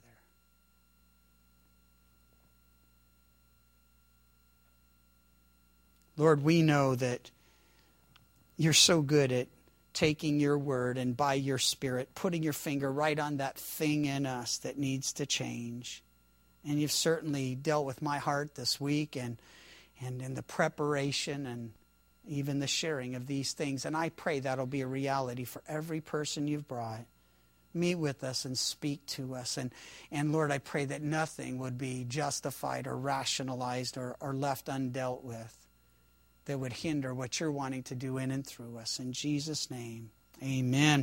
[SPEAKER 1] Lord, we know that you're so good at taking your word and by your Spirit putting your finger right on that thing in us that needs to change. And you've certainly dealt with my heart this week and in the preparation and even the sharing of these things. And I pray that'll be a reality for every person you've brought. Meet with us and speak to us. And Lord, I pray that nothing would be justified or rationalized or left undealt with that would hinder what you're wanting to do in and through us. In Jesus' name, amen.